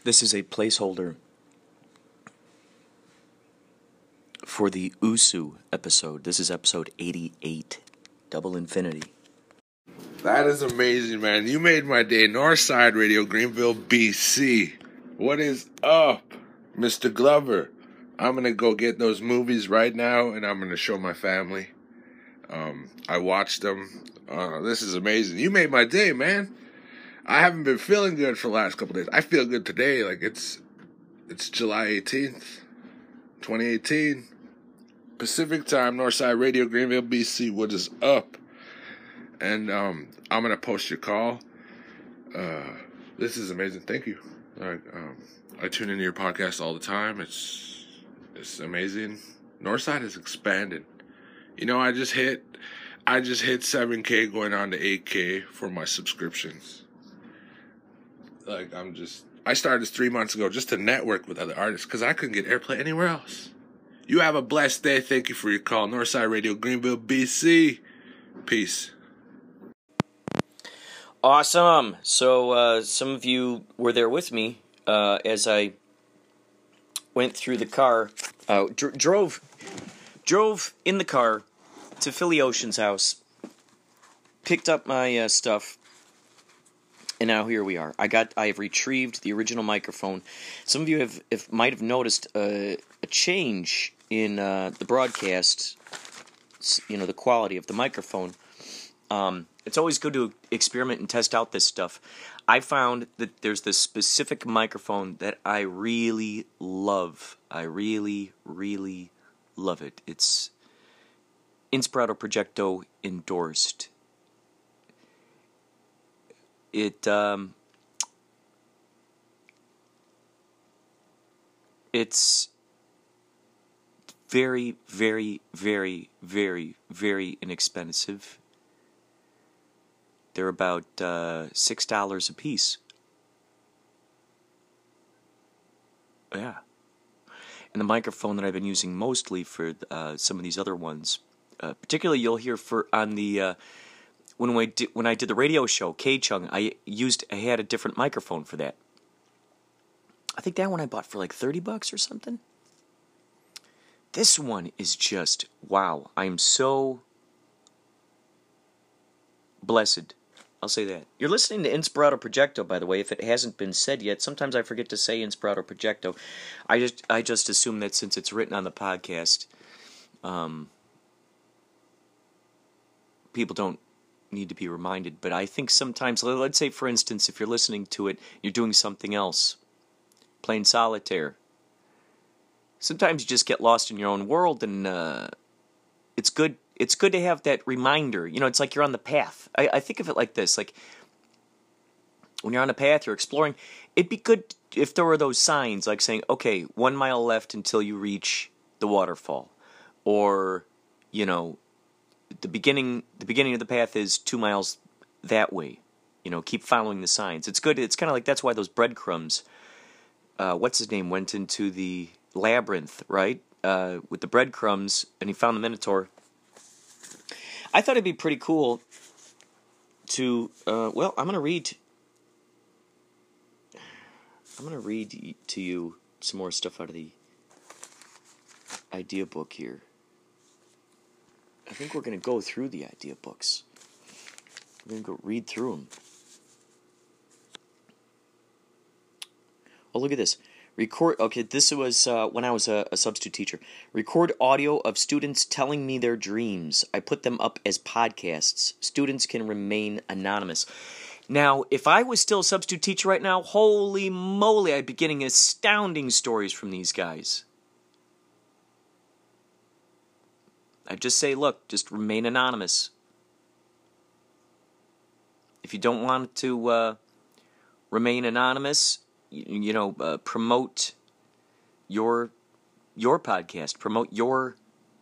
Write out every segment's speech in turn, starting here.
This is a placeholder for the Usu episode. This is episode 88, Double Infinity. That is amazing, man. You made my day. Northside Radio, Greenville, BC. What is up, Mr. Glover? I'm going to go get those movies right now, and I'm going to show my family. I watched them. This is amazing. You made my day, man. I haven't been feeling good for the last couple days. I feel good today. Like, it's July 18th, 2018. Pacific time, Northside Radio, Greenville, BC. What is up? And I'm going to post your call. This is amazing. Thank you. I tune into your podcast all the time. It's amazing. Northside is expanding. You know, I just hit 7K going on to 8K for my subscriptions. Like, I started this 3 months ago just to network with other artists because I couldn't get airplay anywhere else. You have a blessed day. Thank you for your call. Northside Radio, Greenville, BC. Peace. Awesome. So some of you were there with me as I went through the car, drove in the car to Philly Ocean's house, picked up my stuff, and now here we are. I have retrieved the original microphone. Some of you might have noticed a change in the broadcast, the quality of the microphone. It's always good to experiment and test out this stuff. I found that there's this specific microphone that I really love. I really, really love it. It's Inspirato Projecto endorsed. It's very, very, very, very, very inexpensive. They're about $6 a piece. Yeah. And the microphone that I've been using mostly for some of these other ones, particularly you'll hear on the when I did the radio show, K-Chung, I had a different microphone for that. I think that one I bought for like $30 or something. This one is just wow. I'm so blessed. I'll say that. You're listening to Inspirato Projecto, by the way, if it hasn't been said yet. Sometimes I forget to say Inspirato Projecto. I just assume that since it's written on the podcast, people don't need to be reminded. But I think sometimes, let's say, for instance, if you're listening to it, you're doing something else, playing solitaire. Sometimes you just get lost in your own world, and it's good. It's good to have that reminder. You know, it's like you're on the path. I think of it like this. Like, when you're on a path, you're exploring. It'd be good if there were those signs, like saying, okay, 1 mile left until you reach the waterfall. Or, the beginning of the path is 2 miles that way. Keep following the signs. It's good. It's kind of like, that's why those breadcrumbs, what's his name, went into the labyrinth, right? With the breadcrumbs, and he found the Minotaur. I thought it'd be pretty cool to, I'm going to read to you some more stuff out of the idea book here. I think we're going to go through the idea books. We're going to go read through them. Oh, look at this. This was when I was a substitute teacher. Record audio of students telling me their dreams. I put them up as podcasts. Students can remain anonymous. Now, if I was still a substitute teacher right now, holy moly, I'd be getting astounding stories from these guys. I'd just say, look, just remain anonymous. If you don't want to remain anonymous, promote your podcast, promote your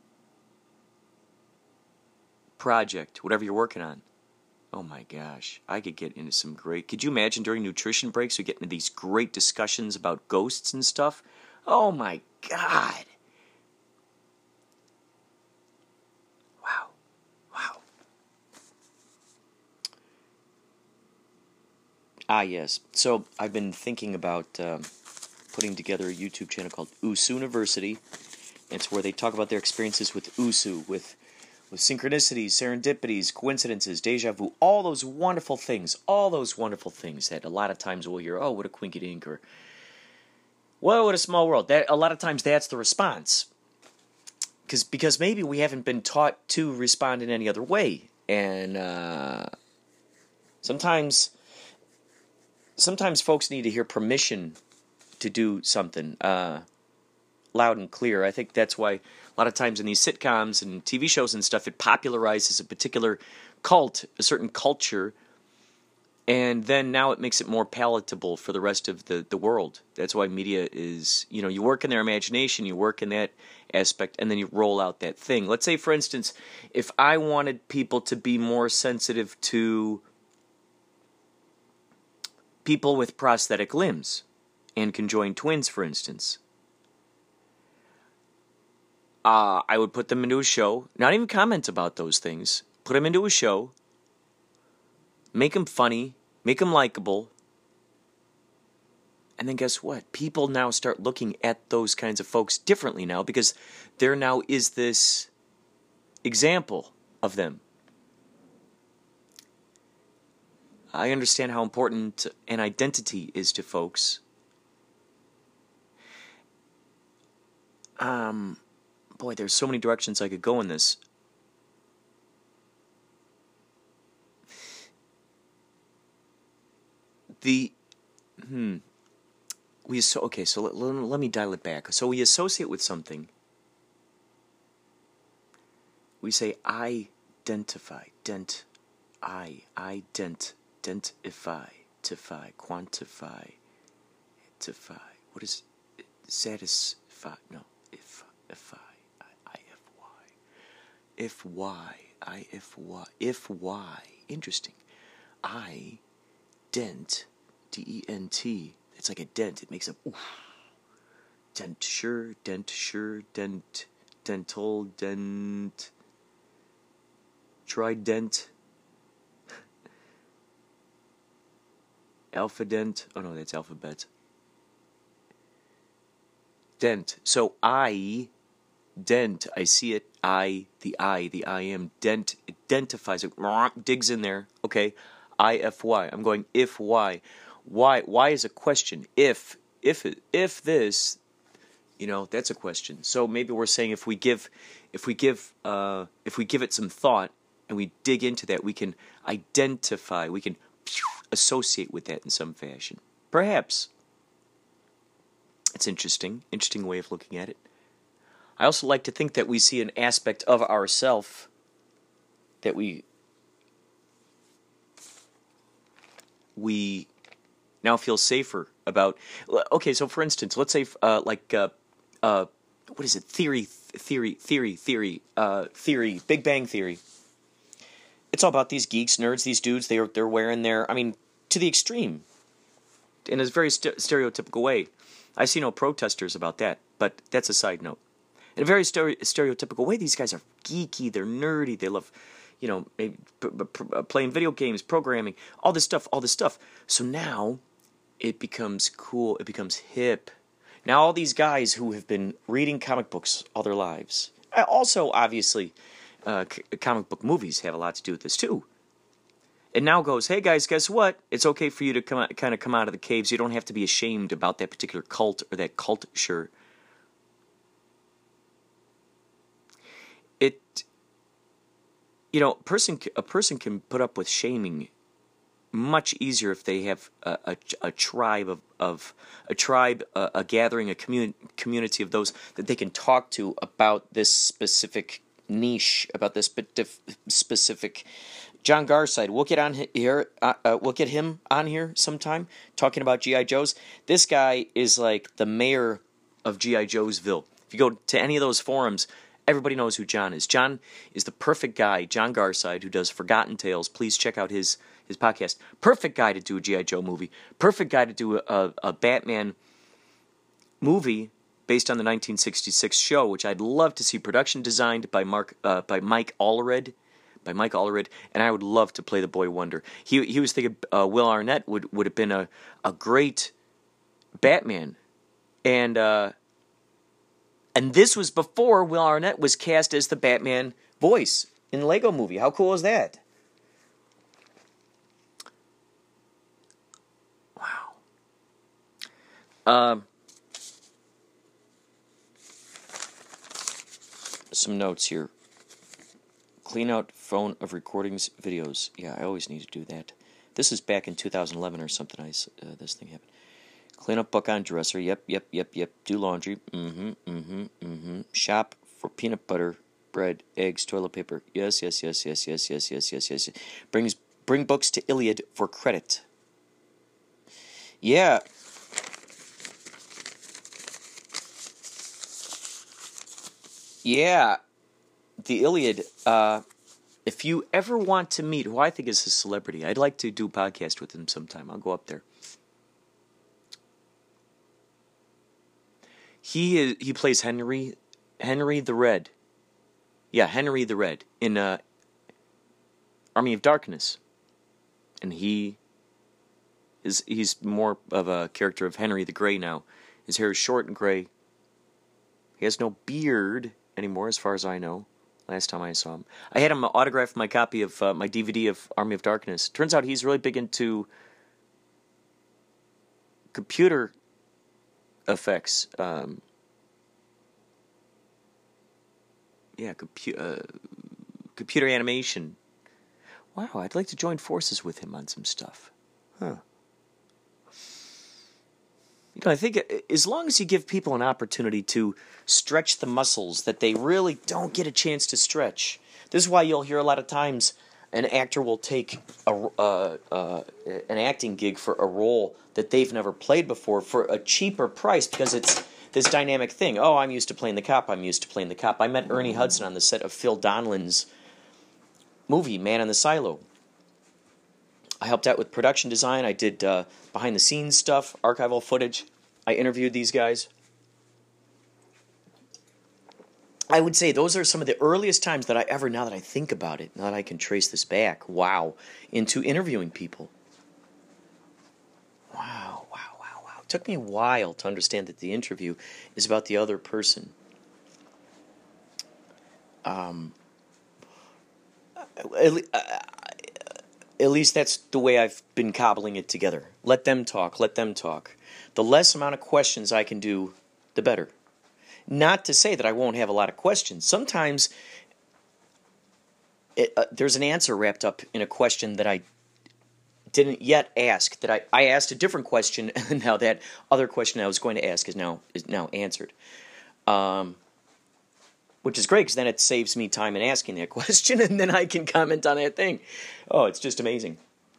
project, whatever you're working on. Oh my gosh, I could get into some great... Could you imagine during nutrition breaks we get into these great discussions about ghosts and stuff? Oh my God. Wow. Yes. So I've been thinking about putting together a YouTube channel called Usu University. It's where they talk about their experiences with Usu, with synchronicities, serendipities, coincidences, deja vu, all those wonderful things that a lot of times we'll hear, oh, what a quinky dink, or, well, what a small world. That a lot of times that's the response. Because maybe we haven't been taught to respond in any other way. And sometimes folks need to hear permission to do something loud and clear. I think that's why a lot of times in these sitcoms and TV shows and stuff, it popularizes a particular cult, a certain culture, and then now it makes it more palatable for the rest of the world. That's why media is, you work in their imagination, you work in that aspect, and then you roll out that thing. Let's say, for instance, if I wanted people to be more sensitive to people with prosthetic limbs and conjoined twins, for instance, I would put them into a show, not even comment about those things, put them into a show, make them funny, make them likable, and then guess what? People now start looking at those kinds of folks differently now, because there now is this example of them. I understand how important an identity is to folks. Boy, there's so many directions I could go in this. So let me dial it back. So we associate with something. We say identify, dentify, quantify, tify. What is satisfy? No, if I. If why. Interesting. Dent, D-E-N-T. It's like a dent. It makes a oof. Denture, dental, dent. Trident. Alpha-dent. Oh no, that's alphabet. Dent. So dent, I see it, I am, dent, it identifies it, digs in there, okay, I-F-Y, I'm going if why is a question, if this, that's a question, so maybe we're saying if we give it some thought, and we dig into that, we can identify, we can associate with that in some fashion, perhaps. It's interesting way of looking at it. I also like to think that we see an aspect of ourself that we now feel safer about. Okay, so for instance, let's say what is it? Theory, Big Bang Theory. It's all about these geeks, nerds, these dudes. They're wearing their, to the extreme, in a very stereotypical way. I see no protesters about that, but that's a side note. In a very stereotypical way, these guys are geeky, they're nerdy, they love, maybe playing video games, programming, all this stuff. So now, it becomes cool, it becomes hip. Now all these guys who have been reading comic books all their lives, also obviously, comic book movies have a lot to do with this too. It now goes, hey guys, guess what? It's okay for you to come out of the caves. You don't have to be ashamed about that particular cult or that culture. A person can put up with shaming much easier if they have a tribe a gathering, a community of those that they can talk to about this specific niche, about this specific. John Garside, we'll get on here. We'll get him on here sometime talking about G.I. Joes. This guy is like the mayor of G.I. Joesville. If you go to any of those forums, everybody knows who John is. John is the perfect guy. John Garside, who does Forgotten Tales. Please check out his podcast. Perfect guy to do a G.I. Joe movie. Perfect guy to do a Batman movie based on the 1966 show, which I'd love to see. Production designed by Mike Allred. by Mike Allred, and I would love to play the Boy Wonder. He was thinking Will Arnett would have been a great Batman, and this was before Will Arnett was cast as the Batman voice in the Lego Movie. How cool is that? Wow. Some notes here. Clean out phone of recordings, videos. Yeah, I always need to do that. This is back in 2011 or something. This thing happened. Clean up book on dresser. Yep. Do laundry. Shop for peanut butter, bread, eggs, toilet paper. Yes. Bring books to Iliad for credit. Yeah. Yeah, the Iliad, if you ever want to meet who I think is a celebrity, I'd like to do a podcast with him sometime. I'll go up there. He plays Henry the Red. Yeah, Henry the Red in Army of Darkness. And he's more of a character of Henry the Grey now. His hair is short and gray. He has no beard anymore, as far as I know. Last time I saw him, I had him autograph my copy of my DVD of Army of Darkness. Turns out he's really big into computer effects. Computer animation. Wow, I'd like to join forces with him on some stuff. Huh. I think as long as you give people an opportunity to stretch the muscles that they really don't get a chance to stretch. This is why you'll hear a lot of times an actor will take an acting gig for a role that they've never played before for a cheaper price, because it's this dynamic thing. Oh, I'm used to playing the cop. I met Ernie Hudson on the set of Phil Donlin's movie, Man in the Silo. I helped out with production design. I did behind-the-scenes stuff, archival footage. I interviewed these guys. I would say those are some of the earliest times that I ever, now that I think about it, now that I can trace this back, into interviewing people. Wow. It took me a while to understand that the interview is about the other person. At least that's the way I've been cobbling it together. Let them talk. The less amount of questions I can do, the better. Not to say that I won't have a lot of questions. Sometimes there's an answer wrapped up in a question that I didn't yet ask. That I asked a different question, and now that other question I was going to ask is now answered. Which is great, because then it saves me time in asking that question, and then I can comment on that thing. Oh, it's just amazing.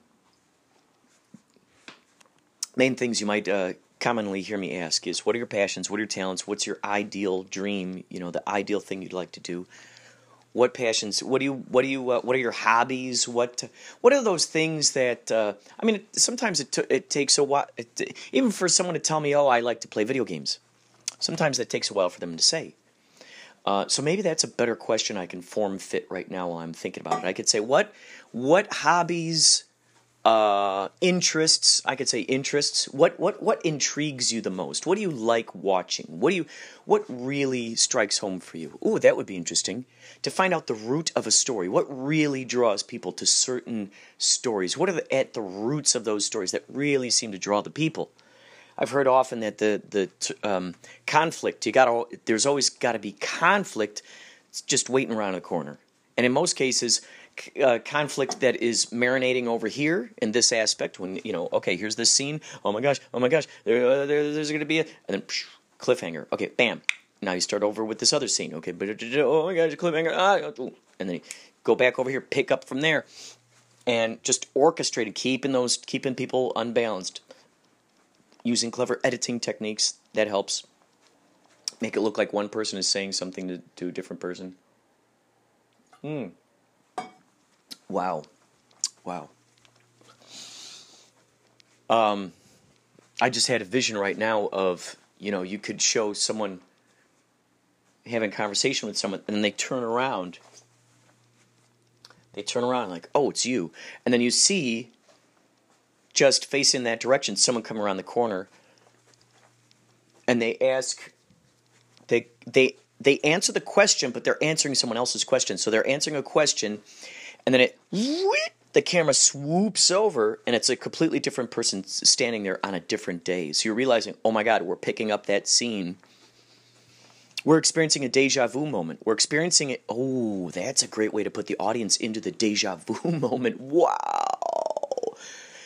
Main things you might commonly hear me ask is, what are your passions? What are your talents? What's your ideal dream? The ideal thing you'd like to do. What passions? What are your hobbies? What are those things that? Sometimes it takes a while, even for someone to tell me, oh, I like to play video games. Sometimes that takes a while for them to say. So maybe that's a better question I can form fit right now while I'm thinking about it. I could say, what hobbies, interests, what intrigues you the most? What do you like watching? What really strikes home for you? Ooh, that would be interesting. To find out the root of a story. What really draws people to certain stories? What are at the roots of those stories that really seem to draw the people? I've heard often that the conflict, there's always got to be conflict just waiting around the corner. And in most cases, conflict that is marinating over here in this aspect, when, okay, here's this scene, oh my gosh, there's going to be and then cliffhanger. Okay, bam. Now you start over with this other scene. Okay, but oh my gosh, cliffhanger. And then you go back over here, pick up from there. And just orchestrated, keeping people unbalanced. Using clever editing techniques, that helps. Make it look like one person is saying something to a different person. Wow. I just had a vision right now of, you could show someone having a conversation with someone, and then they turn around. They turn around like, oh, it's you. And then you see, just facing that direction, someone come around the corner, and they ask, they answer the question, but they're answering someone else's question. So they're answering a question, and then the camera swoops over, and it's a completely different person standing there on a different day. So you're realizing, oh my God, we're picking up that scene. We're experiencing a deja vu moment. We're experiencing it. Oh, that's a great way to put the audience into the deja vu moment. Wow.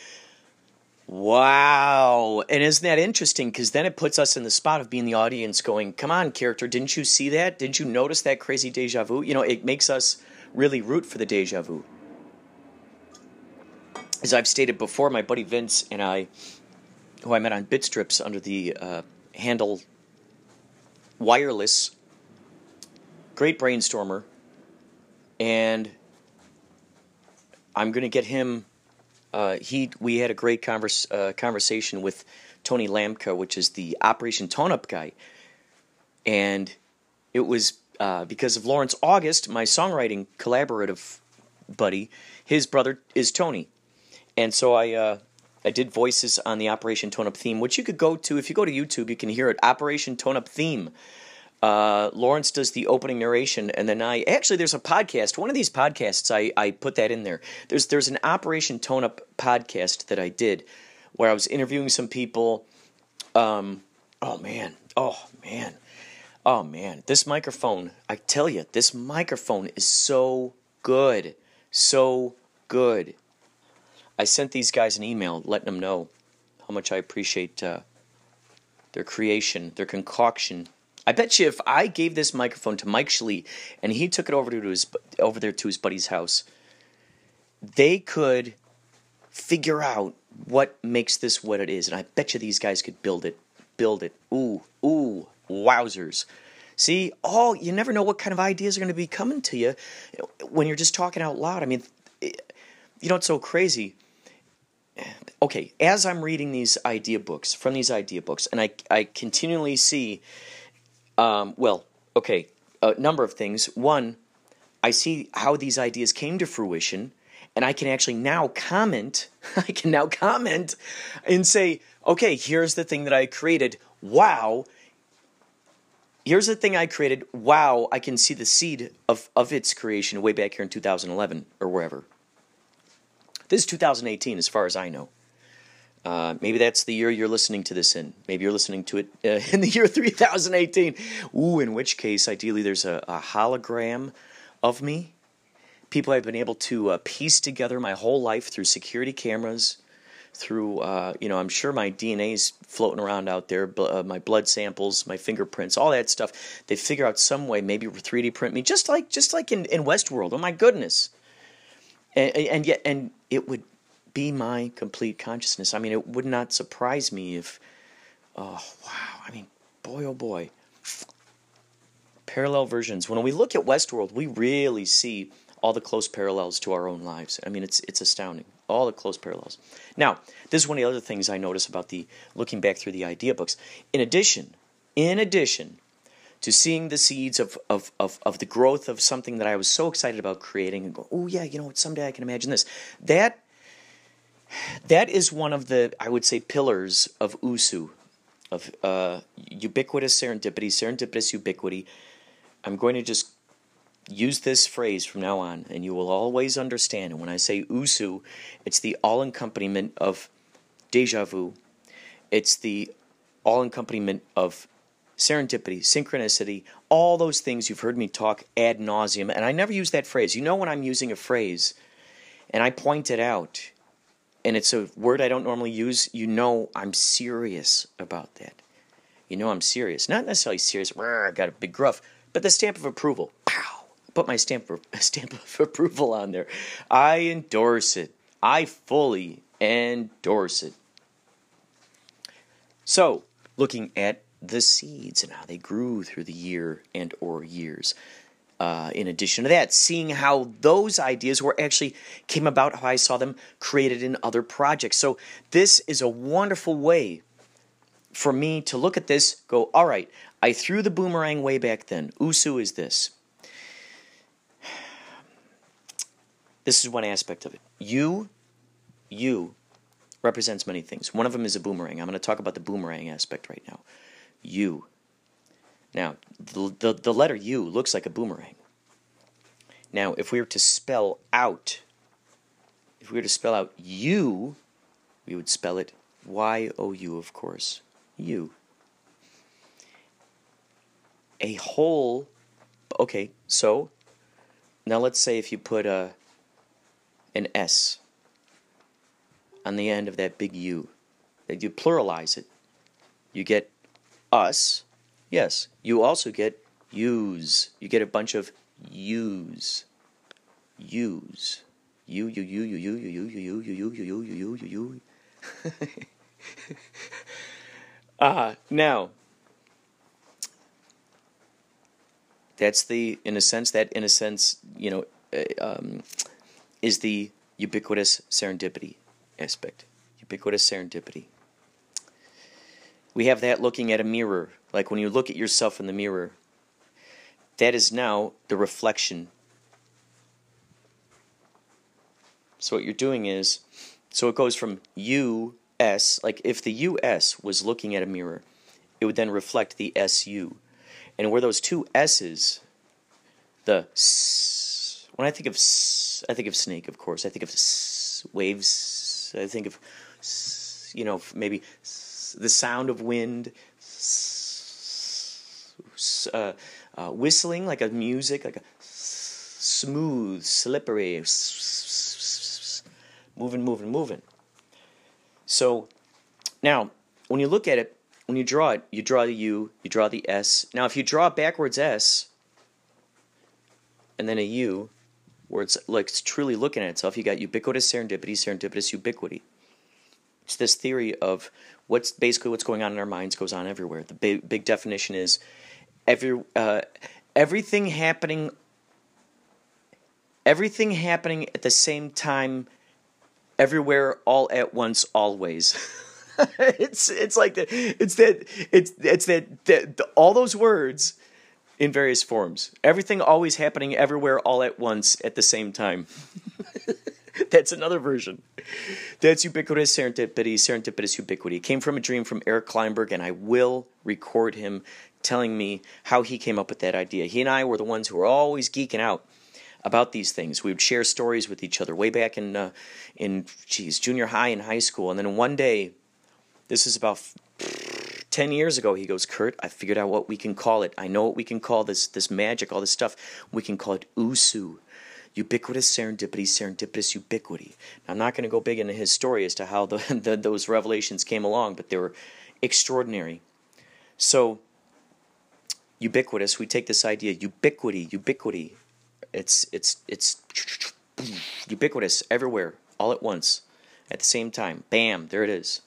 Wow. And isn't that interesting? Because then it puts us in the spot of being the audience going, come on, character, didn't you see that? Didn't you notice that crazy deja vu? You know, it makes us really root for the deja vu. As I've stated before, my buddy Vince and I, who I met on Bitstrips under the handle Wireless, great brainstormer, and I'm going to get him, we had a great conversation with Tony Lamka, which is the Operation Tone-Up guy, and it was because of Lawrence August, my songwriting collaborative buddy. His brother is Tony, and so I did voices on the Operation Tone-Up theme, which you could go to. If you go to YouTube, you can hear it, Operation Tone-Up theme. Lawrence does the opening narration, and then there's a podcast. One of these podcasts, I put that in there. There's an Operation Tone-Up podcast that I did where I was interviewing some people. Oh, man. This microphone, I tell you, this microphone is so good. So good. I sent these guys an email letting them know how much I appreciate their creation, their concoction. I bet you if I gave this microphone to Mike Schley and he took it over there to his buddy's house, they could figure out what makes this what it is. And I bet you these guys could build it. Ooh, wowzers. See, you never know what kind of ideas are going to be coming to you when you're just talking out loud. I mean, you know what's so crazy? Okay, as I'm reading these idea books, and I continually see, a number of things. One, I see how these ideas came to fruition, and I can actually now comment. And say, okay, here's the thing that I created. Wow. Here's the thing I created. Wow, I can see the seed of its creation way back here in 2011 or wherever. This is 2018 as far as I know. Maybe that's the year you're listening to this in. Maybe you're listening to it in the year 3018. Ooh, in which case, ideally, there's a hologram of me. People have been able to piece together my whole life through security cameras, through, I'm sure my DNA's floating around out there, my blood samples, my fingerprints, all that stuff. They figure out some way, maybe 3D print me, just like in Westworld. Oh, my goodness. And yet it would be my complete consciousness. I mean, it would not surprise me if, oh, wow. I mean, boy, oh, boy. Parallel versions. When we look at Westworld, we really see all the close parallels to our own lives. I mean, it's astounding. All the close parallels. Now, this is one of the other things I notice about looking back through the idea books. In addition to seeing the seeds of the growth of something that I was so excited about creating and go, oh yeah, someday I can imagine this. That is one of the, I would say, pillars of USU, of ubiquitous serendipity, serendipitous ubiquity. I'm going to just use this phrase from now on, and you will always understand. And when I say USU, it's the all-accompaniment of deja vu. It's the all-accompaniment of serendipity, synchronicity, all those things you've heard me talk ad nauseum. And I never use that phrase. When I'm using a phrase and I point it out, and it's a word I don't normally use, I'm serious about that. I'm serious. Not necessarily serious, I got a big gruff, but the stamp of approval. Pow! Put my stamp of approval on there. I endorse it. I fully endorse it. So, looking at the seeds and how they grew through the year and or years. In addition to that, seeing how those ideas came about, how I saw them created in other projects. So this is a wonderful way for me to look at this, go, all right, I threw the boomerang way back then. USU is this. This is one aspect of it. You represents many things. One of them is a boomerang. I'm going to talk about the boomerang aspect right now. You. Now, the letter U looks like a boomerang. Now, if we were to spell out you, we would spell it Y-O-U, of course. You. A whole. Okay, so now let's say if you put an S on the end of that big U, that you pluralize it, you get us. Yes, you also get yous. You get a bunch of yous. Yous. You. Now, that's in a sense, is the ubiquitous serendipity aspect. Ubiquitous serendipity. We have that looking at a mirror. Like when you look at yourself in the mirror, that is now the reflection. So what you're doing is, so it goes from US, like if the US was looking at a mirror, it would then reflect the SU. And where those two S's, when I think of snake, of course. I think of waves. I think of, maybe the sound of wind, whistling like a music, like a smooth, slippery, moving. So now, when you look at it, when you draw it, you draw the U, you draw the S. Now, if you draw backwards S and then a U, where it's like it's truly looking at itself, you got ubiquitous serendipity, serendipitous ubiquity. It's this theory of what's going on in our minds goes on everywhere. The big definition is everything happening at the same time, everywhere, all at once, always. It's like that. It's that all those words in various forms. Everything always happening everywhere, all at once, at the same time. That's another version. That's ubiquitous serendipity, serendipitous ubiquity. It came from a dream from Eric Kleinberg, and I will record him telling me how he came up with that idea. He and I were the ones who were always geeking out about these things. We would share stories with each other way back in junior high and high school. And then one day, this is about 10 years ago, he goes, Kurt, I figured out what we can call it. I know what we can call this magic, all this stuff. We can call it USU. Ubiquitous serendipity, serendipitous ubiquity. Now, I'm not going to go big into his story as to how those revelations came along, but they were extraordinary. So, ubiquitous, we take this idea, ubiquity. It's ubiquitous everywhere, all at once, at the same time. Bam, there it is.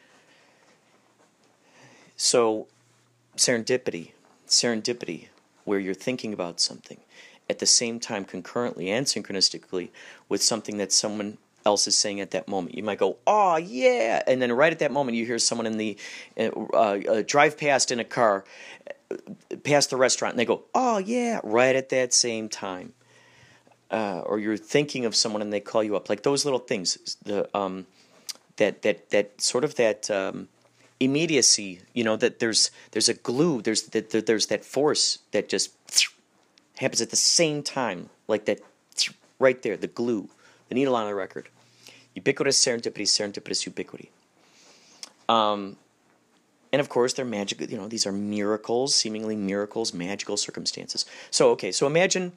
So, serendipity, where you're thinking about something at the same time, concurrently and synchronistically, with something that someone else is saying at that moment. You might go, "Oh yeah," and then right at that moment, you hear someone in the drive past in a car, past the restaurant, and they go, "Oh yeah," right at that same time. Or you're thinking of someone and they call you up, like those little things. That sort of that immediacy. That there's a glue. There's that force that just happens at the same time, like that right there, the glue, the needle on the record. Ubiquitous serendipity, serendipitous ubiquity. And of course, they're magical. These are miracles, seemingly miracles, magical circumstances. So imagine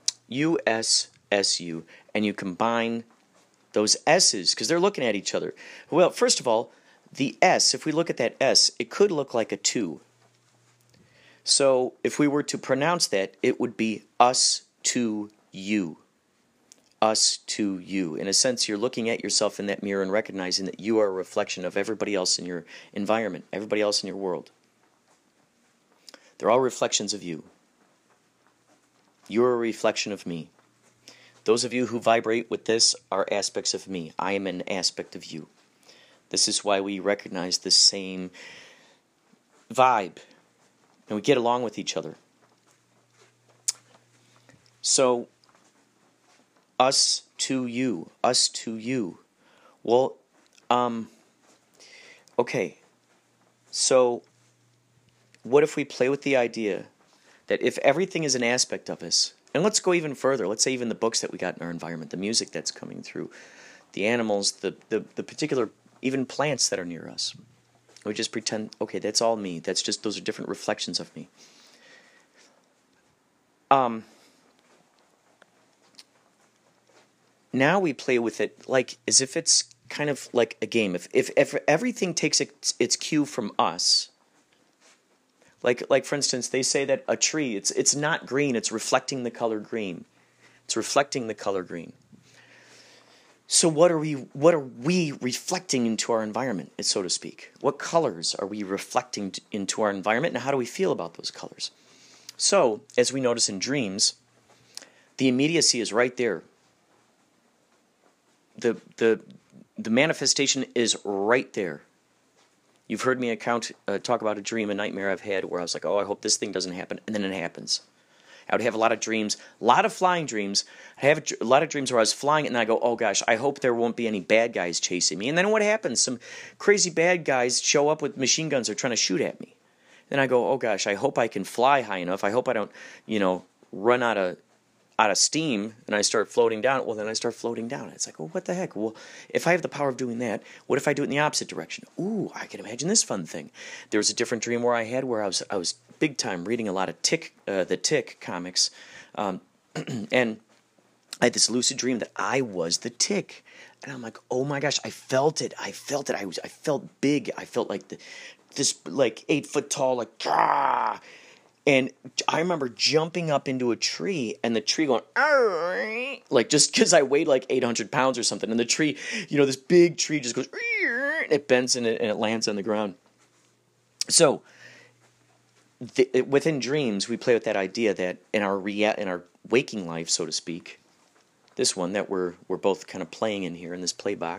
USSU, and you combine those S's, because they're looking at each other. Well, first of all, the S, if we look at that S, it could look like a 2. So if we were to pronounce that, it would be us to you. Us to you. In a sense, you're looking at yourself in that mirror and recognizing that you are a reflection of everybody else in your environment, everybody else in your world. They're all reflections of you. You're a reflection of me. Those of you who vibrate with this are aspects of me. I am an aspect of you. This is why we recognize the same vibe, and we get along with each other. So, us to you. Us to you. Well, okay. So, what if we play with the idea that if everything is an aspect of us, and let's go even further, let's say even the books that we got in our environment, the music that's coming through, the animals, the particular, even plants that are near us. We just pretend, okay, that's all me. That's just, those are different reflections of me. Now we play with it like as if it's kind of like a game. If everything takes its cue from us, like for instance, they say that a tree, it's not green, it's reflecting the color green. It's reflecting the color green. So what are we reflecting into our environment, so to speak? What colors are we reflecting into our environment, and how do we feel about those colors? So, as we notice in dreams, the immediacy is right there. The manifestation is right there. You've heard me talk about a dream, a nightmare I've had where I was like, oh, I hope this thing doesn't happen, and then it happens. I would have a lot of dreams, a lot of flying dreams. I have a lot of dreams where I was flying, and I go, oh gosh, I hope there won't be any bad guys chasing me. And then what happens? Some crazy bad guys show up with machine guns, are trying to shoot at me. Then I go, oh gosh, I hope I can fly high enough. I hope I don't, run out of steam and I start floating down. Well, then I start floating down. It's like, well, what the heck? Well, if I have the power of doing that, what if I do it in the opposite direction? Ooh, I can imagine this fun thing. There was a different dream where I had where I was big time reading a lot of the Tick comics, and I had this lucid dream that I was the Tick, and I'm like, oh my gosh, I felt it. I felt big. I felt like this like 8 foot tall, like ah. And I remember jumping up into a tree and the tree going, argh, like just because I weighed like 800 pounds or something. And the tree, this big tree just goes, and it bends and it lands on the ground. So within dreams, we play with that idea that in our waking life, so to speak, this one that we're both kind of playing in here in this playground,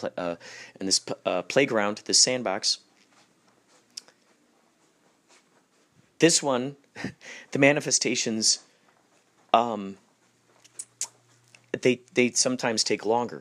this sandbox. This one, the manifestations, they sometimes take longer,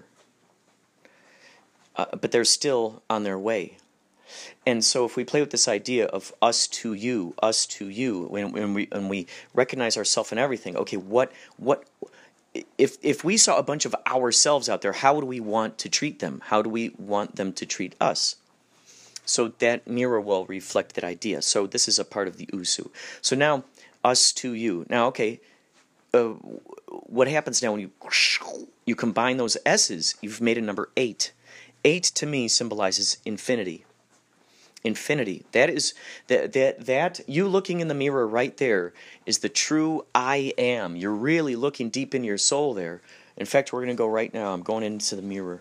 but they're still on their way. And so, if we play with this idea of us to you, when we recognize ourselves in everything, okay, what if we saw a bunch of ourselves out there, how would we want to treat them? How do we want them to treat us? So that mirror will reflect that idea. So this is a part of the Usu. So now, us to you. Now, okay, what happens now when you combine those S's? You've made a number 8. 8 to me symbolizes infinity. Infinity. That is that you looking in the mirror right there is the true I am. You're really looking deep in your soul there. In fact, we're going to go right now. I'm going into the mirror.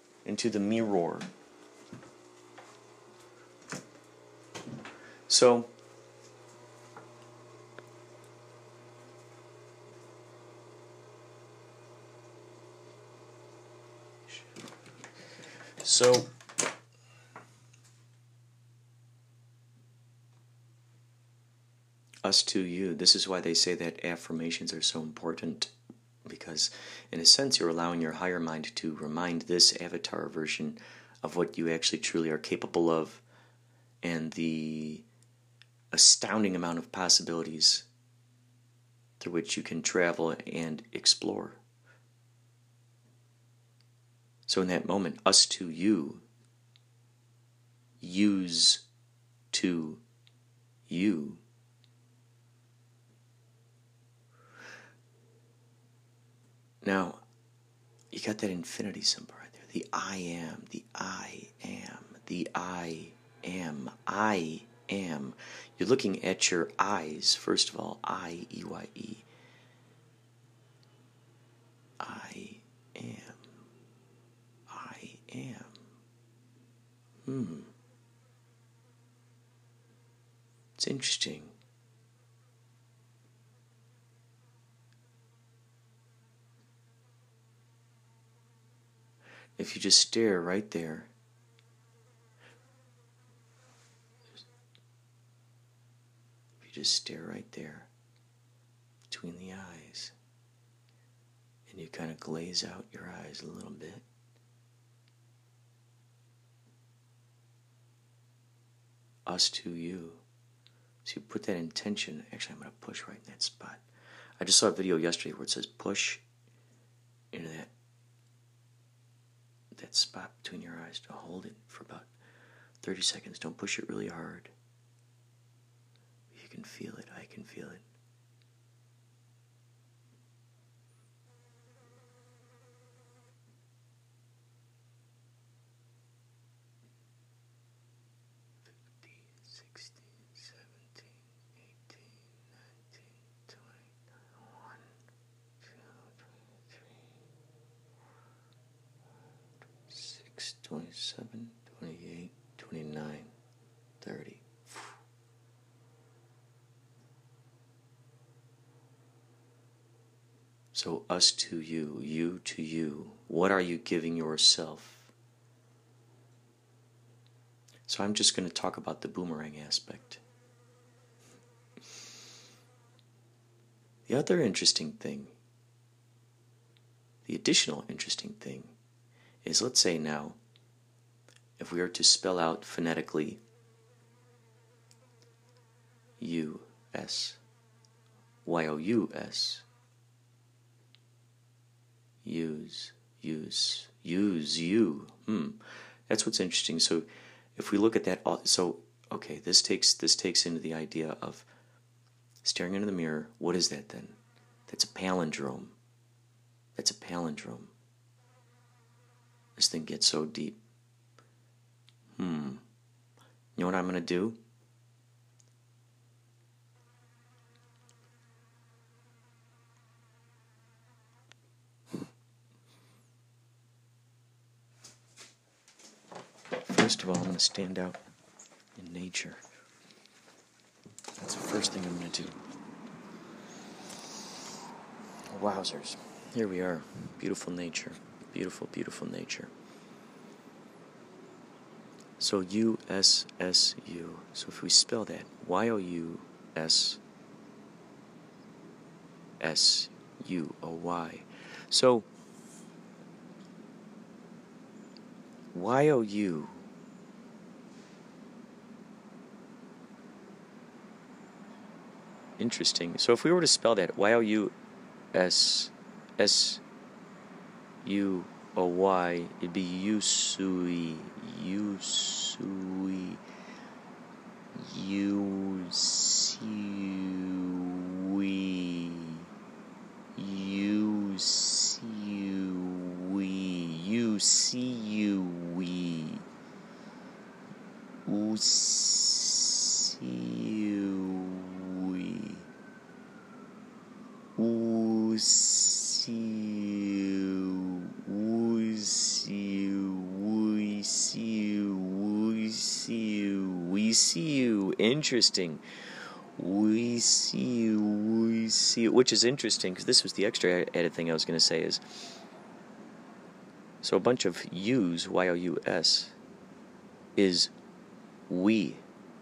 So, us to you. This is why they say that affirmations are so important, because in a sense you're allowing your higher mind to remind this avatar version of what you actually truly are capable of, and the astounding amount of possibilities through which you can travel and explore. So in that moment, us to you, use to you. Now, you got that infinity symbol right there. The I am, the I am, the I am, I am. You're looking at your eyes, first of all, I-E-Y-E. I am. I am. It's interesting. If you just stare right there, just stare right there between the eyes, And you kind of glaze out your eyes a little bit. Us to you. So you put that intention. Actually, I'm going to push right in that spot. I just saw a video yesterday where it says push into that spot between your eyes to hold it for about 30 seconds. Don't push it really hard. You can feel it. I can feel it. Twenty-seven, 28, 29, 30. So us to you, you to you. What are you giving yourself? So I'm just going to talk about the boomerang aspect. The other interesting thing, the additional interesting thing, is let's say now, if we are to spell out phonetically U-S, Y-O-U-S, use, you. That's what's interesting. So if we look at that, so, okay, this takes into the idea of staring into the mirror. What is that then? That's a palindrome. That's a palindrome. This thing gets so deep. You know what I'm going to do? First of all, I'm going to stand out in nature. That's the first thing I'm going to do. Wowzers. Here we are. Beautiful nature. Beautiful, beautiful nature. So U-S-S-U. So if we spell that, Y-O-U-S-S-U-O-Y. So Y-O-U interesting. So if we were to spell that Y-O-U-S-S-U-O-Y, it'd be Yusui, Yusui, Yusui, Yusui, Yusui, We see you. Interesting. We see you. Which is interesting, because this was the extra added thing I was going to say is, so a bunch of U's, Y-O-U-S, is we.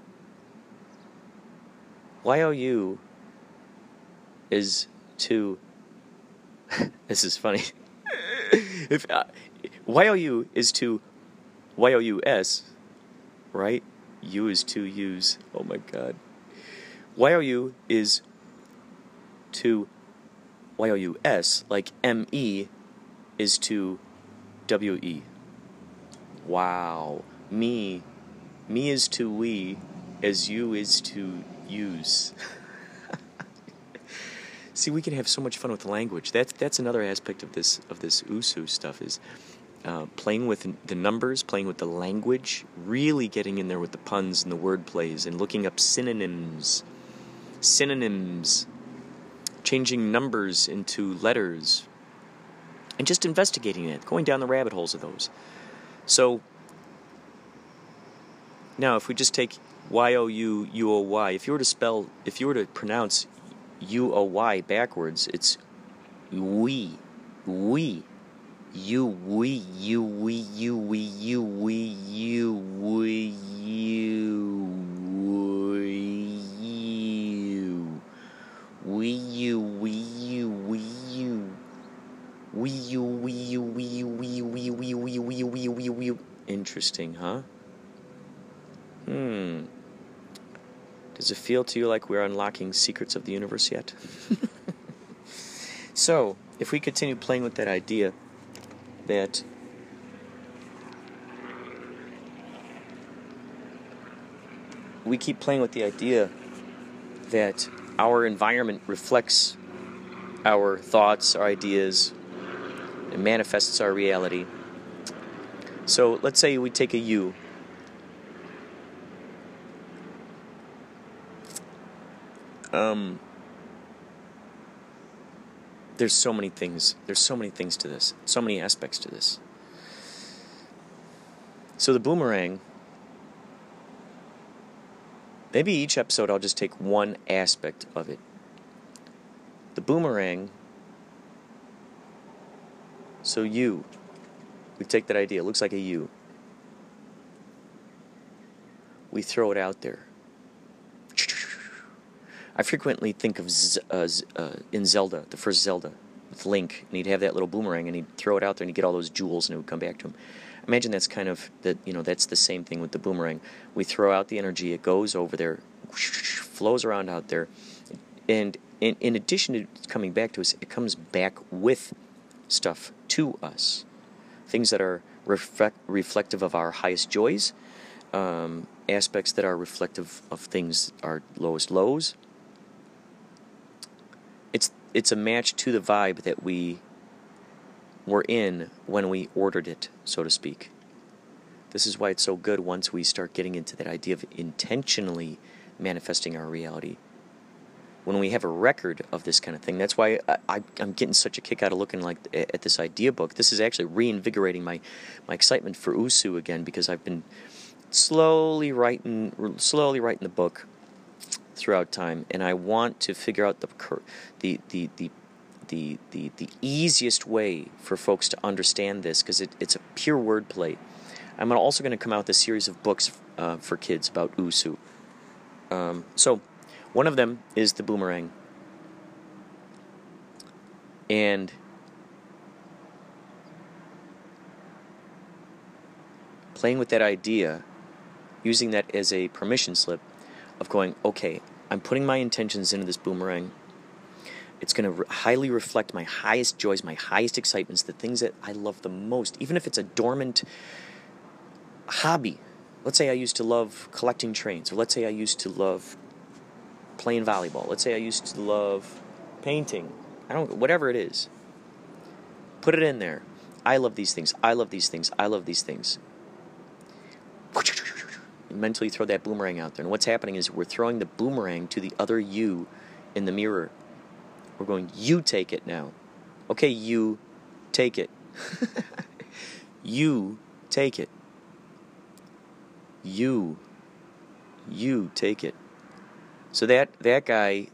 Y-O-U is to, this is funny, if Y-O-U is to Y-O-U-S, right? U is to U's. Oh my God. Y-O-U is to Y-O-U-S, like M-E is to W-E. Wow. Me is to we as you is to use. See, we can have so much fun with the language. That's another aspect of this USU stuff is playing with the numbers, playing with the language, really getting in there with the puns and the word plays, and looking up synonyms, changing numbers into letters, and just investigating it, going down the rabbit holes of those. So now, if we just take Y-O-U-U-O-Y, if you were to pronounce U-O-Y backwards, it's we, you, we, you, we, you, we, you, we, you, we, you, we, you, we, you, we, you, interesting, huh? Does it feel to you like we're unlocking secrets of the universe yet? So, if we continue playing with that idea that we keep playing with the idea that our environment reflects our thoughts, our ideas, and manifests our reality. So let's say we take a you. There's so many things. There's so many things to this. So many aspects to this. So the boomerang, maybe each episode I'll just take one aspect of it. The boomerang, so you, we take that idea, it looks like a U. We throw it out there. I frequently think of in Zelda, the first Zelda, with Link, and he'd have that little boomerang, and he'd throw it out there, and he'd get all those jewels, and it would come back to him. Imagine that's kind of, that's the same thing with the boomerang. We throw out the energy, it goes over there, flows around out there, and in addition to coming back to us, it comes back with stuff to us. Things that are reflective of our highest joys, aspects that are reflective of things, our lowest lows. It's a match to the vibe that we were in when we ordered it, so to speak. This is why it's so good once we start getting into that idea of intentionally manifesting our reality. When we have a record of this kind of thing, that's why I'm getting such a kick out of looking at this idea book. This is actually reinvigorating my excitement for Usu again, because I've been slowly writing the book throughout time, and I want to figure out the easiest way for folks to understand this, because it's a pure wordplay. I'm also going to come out with a series of books for kids about Usu. So one of them is the boomerang, and playing with that idea, using that as a permission slip of going, okay, I'm putting my intentions into this boomerang. It's going to highly reflect my highest joys, my highest excitements, the things that I love the most, even if it's a dormant hobby. Let's say I used to love collecting trains, or let's say I used to love playing volleyball. Let's say I used to love painting. Whatever it is. Put it in there. I love these things. I love these things. I love these things. You mentally throw that boomerang out there. And what's happening is we're throwing the boomerang to the other you in the mirror. We're going, you take it now. Okay, you take it. You take it. You take it. So that guy,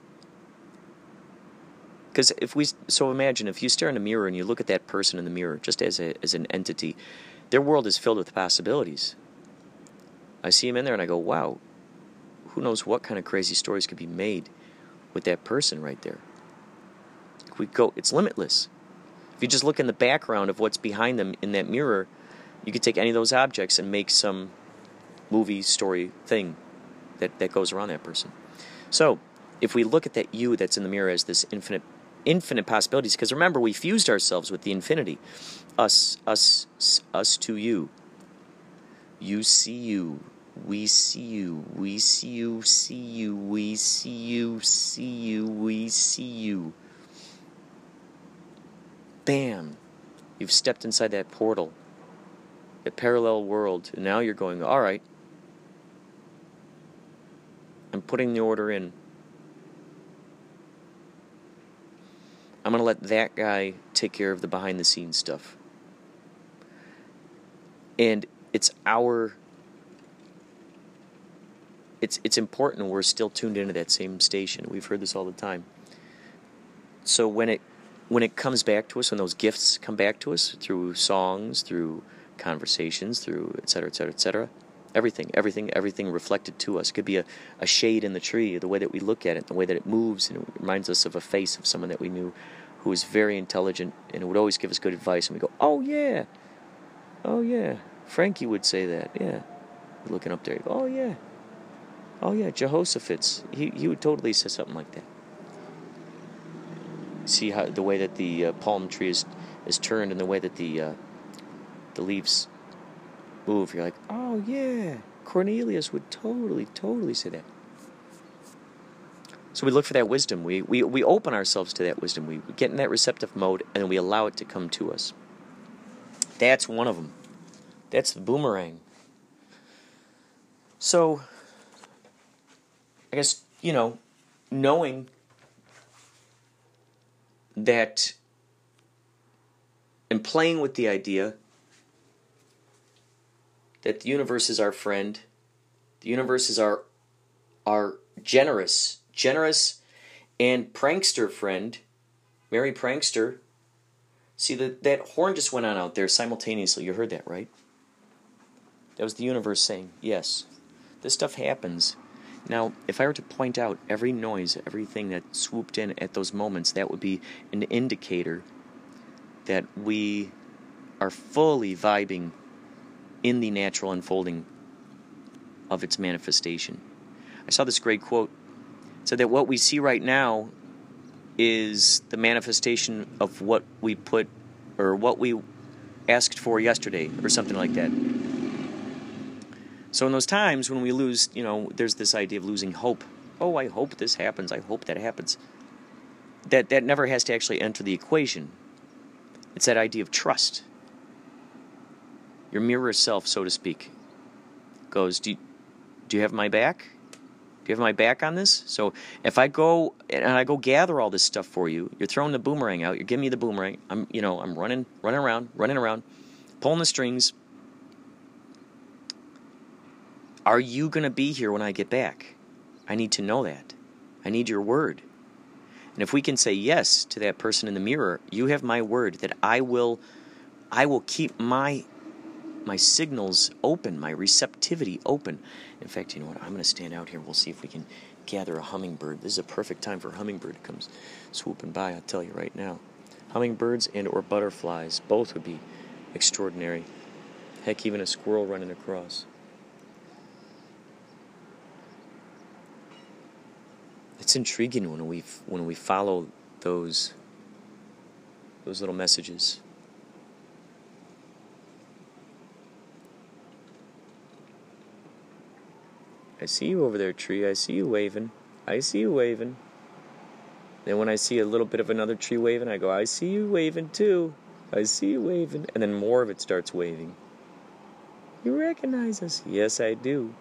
because imagine if you stare in a mirror and you look at that person in the mirror just as an entity, their world is filled with possibilities. I see him in there and I go, wow, who knows what kind of crazy stories could be made with that person right there. It's limitless. If you just look in the background of what's behind them in that mirror, you could take any of those objects and make some movie, story, thing that goes around that person. So, if we look at that you that's in the mirror as this infinite possibilities, because remember, we fused ourselves with the infinity. Us to you. You see you. We see you. We see you. See you. We see you. See you. We see you. Bam. You've stepped inside that portal. That parallel world. And now you're going, all right. I'm putting the order in. I'm going to let that guy take care of the behind-the-scenes stuff. And it's important we're still tuned into that same station. We've heard this all the time. So when it comes back to us, when those gifts come back to us through songs, through conversations, through et cetera, everything reflected to us. It could be a shade in the tree, the way that we look at it, the way that it moves, and it reminds us of a face of someone that we knew who was very intelligent and would always give us good advice, and we go, oh yeah, Frankie would say that, yeah. Looking up there, you go, oh yeah, Jehoshaphat's. He would totally say something like that. See how the way that the palm tree is turned and the way that the leaves move. You're like, oh yeah, Cornelius would totally say that. So we look for that wisdom. We open ourselves to that wisdom. We get in that receptive mode and then we allow it to come to us. That's one of them. That's the boomerang. So, I guess, knowing that and playing with the idea that the universe is our friend, the universe is our generous and prankster friend, Merry Prankster. See, that horn just went on out there simultaneously. You heard that, right? That was the universe saying, yes, this stuff happens. Now, if I were to point out every noise, everything that swooped in at those moments, that would be an indicator that we are fully vibing in the natural unfolding of its manifestation. I saw this great quote. It said that what we see right now is the manifestation of what we put, or what we asked for yesterday, or something like that. So in those times when we lose, there's this idea of losing hope. Oh, I hope this happens. I hope that happens. That never has to actually enter the equation. It's that idea of trust. Your mirror self, so to speak, goes, do you have my back? Do you have my back on this? So if I go and I go gather all this stuff for you, you're throwing the boomerang out, you're giving me the boomerang, I'm running around, pulling the strings. Are you going to be here when I get back? I need to know that. I need your word. And if we can say yes to that person in the mirror, you have my word that I will keep my signals open, my receptivity open. In fact, you know what? I'm going to stand out here. We'll see if we can gather a hummingbird. This is a perfect time for a hummingbird to come swooping by, I'll tell you right now. Hummingbirds and or butterflies, both would be extraordinary. Heck, even a squirrel running across. It's intriguing when we follow those little messages. I see you over there, tree. I see you waving. I see you waving. Then when I see a little bit of another tree waving, I go, I see you waving too. I see you waving. And then more of it starts waving. You recognize us? Yes, I do.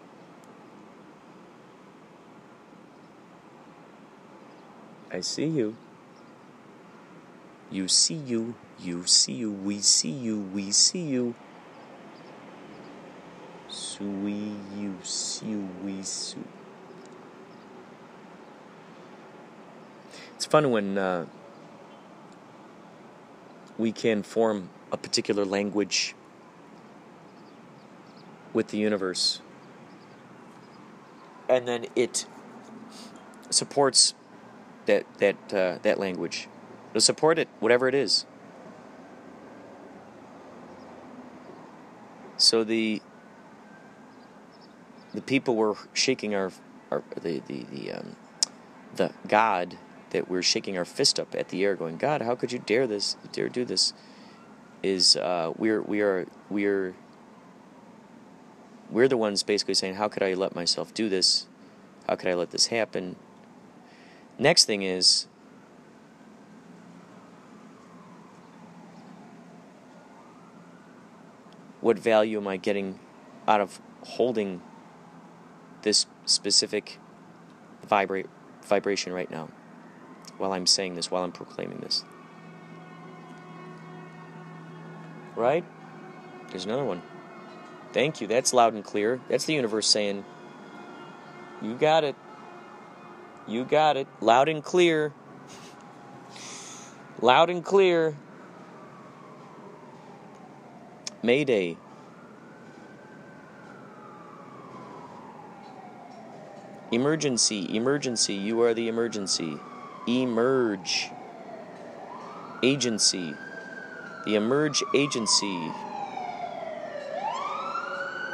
I see you. You see you. You see you. We see you. We see you. Sui, you, see, we, su. It's fun when we can form a particular language with the universe, and then it supports that language. It'll support it, whatever it is. So the people were shaking the God that we're shaking our fist up at the air, going, God, how could you dare do this? Is we're the ones basically saying, how could I let myself do this? How could I let this happen? Next thing is, what value am I getting out of holding this specific vibration right now, while I'm saying this, while I'm proclaiming this? Right? There's another one. Thank you. That's loud and clear. That's the universe saying, you got it. You got it. Loud and clear. Loud and clear. Mayday. Emergency. Emergency. You are the emergency. Emerge. Agency. The Emerge Agency.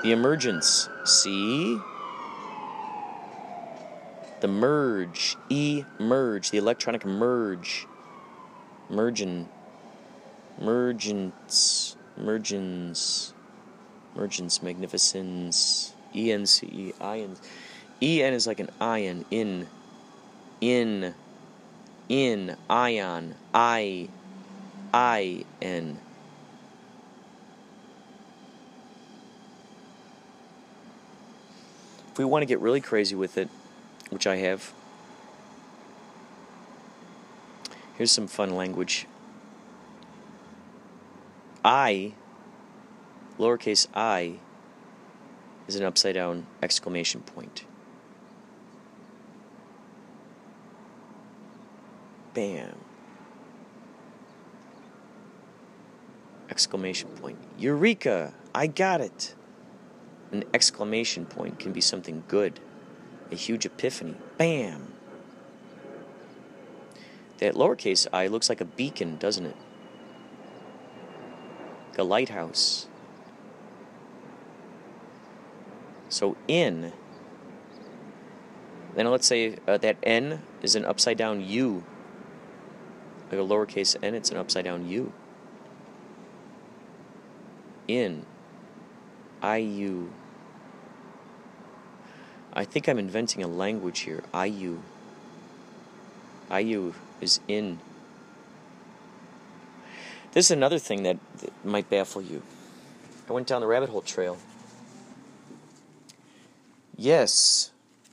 The emergence, see? The merge, emerge, the electronic merge. Mergence, magnificence, ENCE, ion. EN is like an ion, in, ion, I-N. If we want to get really crazy with it, which I have, here's some fun language. I, lowercase I, is an upside down exclamation point. Bam. Exclamation point. Eureka! I got it! An exclamation point can be something good. A huge epiphany. Bam! That lowercase I looks like a beacon, doesn't it? Like a lighthouse. So in. Then let's say that N is an upside down U. Like a lowercase n, it's an upside down U. In. I-U. I think I'm inventing a language here. I-U. I-U is in. This is another thing that might baffle you. I went down the rabbit hole trail. Yes.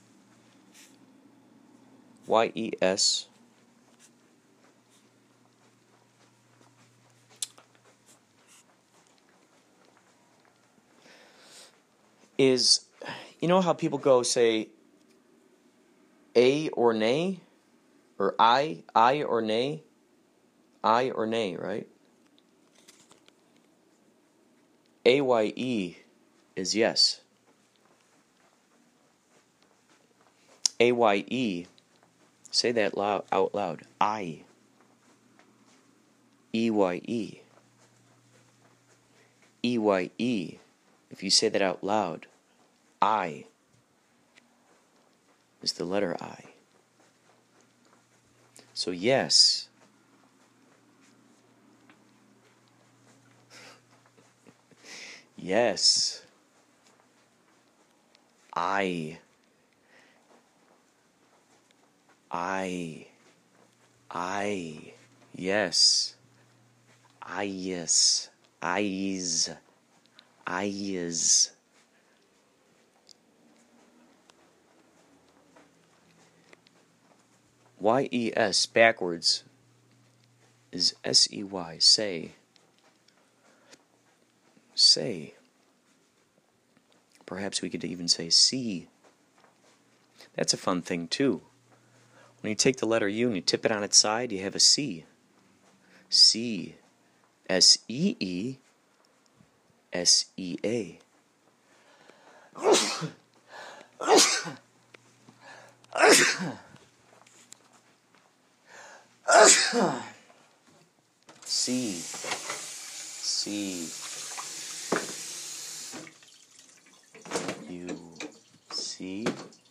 Y-E-S. Is, you know how people go say a or nay? Or I or nay? I or nay, right? A-Y-E is yes. A-Y-E, say that out loud. I. E-Y-E. E-Y-E. If you say that out loud, I is the letter I. So yes. Yes. I. Yes. Yes. Eyes. Y-E-S backwards is S-E-Y, say. Say. Perhaps we could even say see. That's a fun thing too. When you take the letter U and you tip it on its side, you have a C. See. S-E-E. S-E-A. C. C. U. C.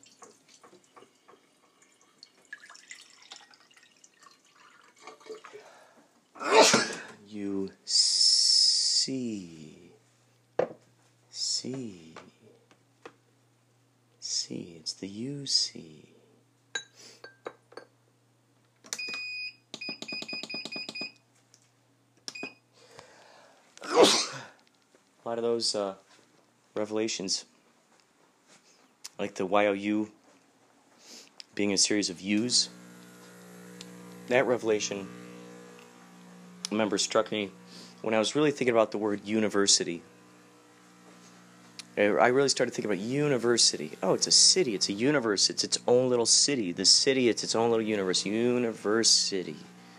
U. C. C. C. It's the U-C. A lot of those revelations, like the Y-O-U being a series of U's, that revelation, I remember, struck me when I was really thinking about the word university. I really started thinking about university. Oh, it's a city, it's a universe, it's its own little city. The city, it's its own little universe. University.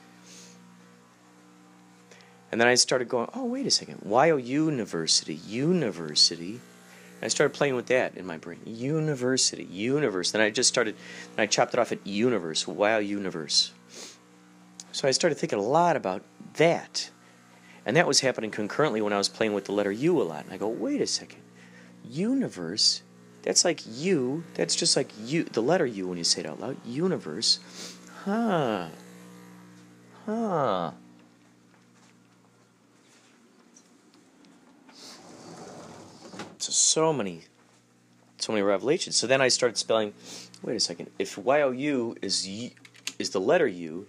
And then I started going, oh, wait a second. Y-O-U university. University. And I started playing with that in my brain. University. Universe. Then I just started, and I chopped it off at universe. Y-O universe. So I started thinking a lot about that. And that was happening concurrently when I was playing with the letter U a lot. And I go, wait a second. Universe? That's like you. That's just like you. The letter U when you say it out loud. Universe. Huh. So many revelations. So then I started spelling. Wait a second. If YOU is the letter U,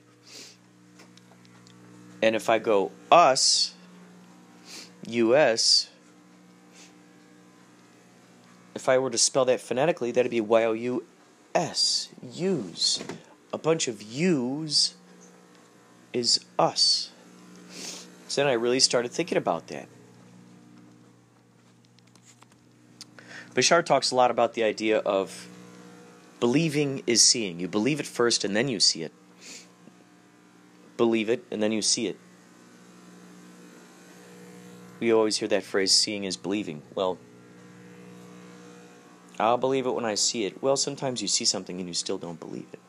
and if I go us, US, if I were to spell that phonetically, that'd be YOUS. Use. A bunch of U's is us. So then I really started thinking about that. Bashar talks a lot about the idea of believing is seeing. You believe it first and then you see it. Believe it and then you see it. We always hear that phrase, seeing is believing. Well, I'll believe it when I see it. Well, sometimes you see something and you still don't believe it.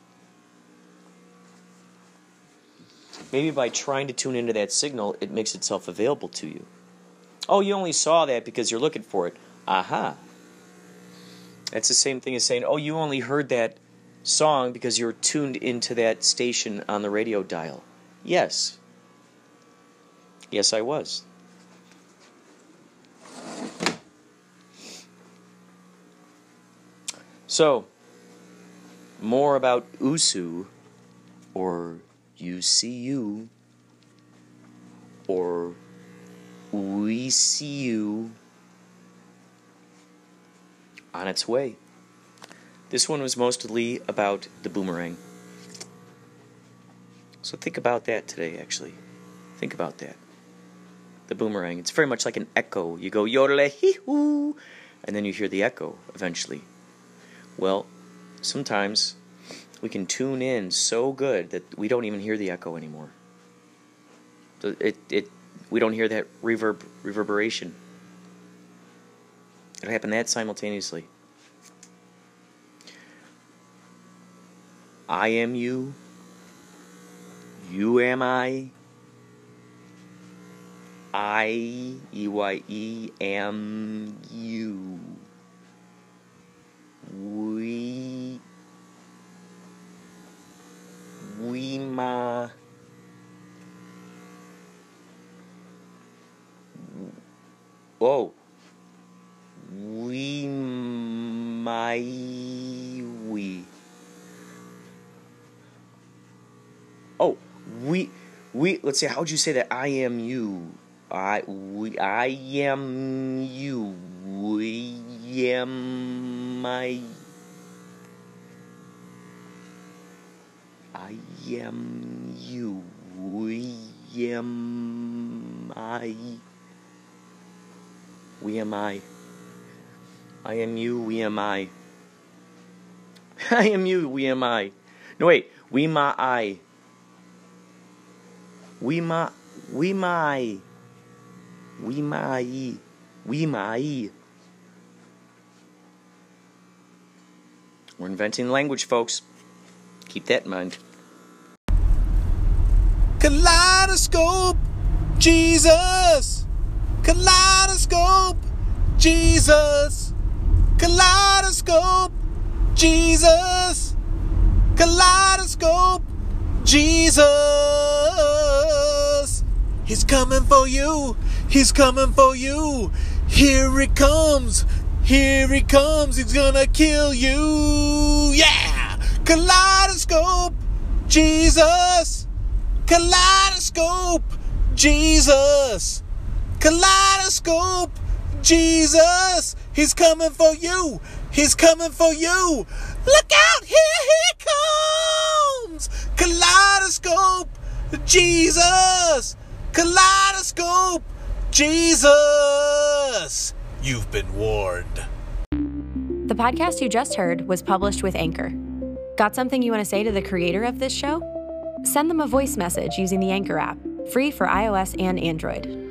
Maybe by trying to tune into that signal, it makes itself available to you. Oh, you only saw that because you're looking for it. Aha. That's the same thing as saying, oh, you only heard that song because you're tuned into that station on the radio dial. Yes. Yes, I was. So, more about USU, or UCU, or We See You, on its way. This one was mostly about the boomerang. So think about that today, actually. Think about that. The boomerang. It's very much like an echo. You go yodel-hee-hoo, and then you hear the echo eventually. Well, sometimes we can tune in so good that we don't even hear the echo anymore. We don't hear that reverberation. It'll happen that simultaneously. I am you. You am I. I, am you. We ma. Oh. We, my, we. Oh, we, let's see, how would you say that? I am you. I am you. We am my. I am you. We am I. We am I. I am you, we am I. I am you, we am I. No, wait. We ma I. We ma I. We ma I. We ma I. We're inventing language, folks. Keep that in mind. Kaleidoscope, Jesus. Kaleidoscope, Jesus. Kaleidoscope, Jesus. Kaleidoscope, Jesus. He's coming for you. He's coming for you. Here he comes. Here he comes. He's gonna kill you. Yeah. Kaleidoscope, Jesus. Kaleidoscope, Jesus. Kaleidoscope, Jesus. He's coming for you. He's coming for you. Look out, here he comes. Kaleidoscope, Jesus. Kaleidoscope, Jesus. You've been warned. The podcast you just heard was published with Anchor. Got something you want to say to the creator of this show? Send them a voice message using the Anchor app, free for iOS and Android.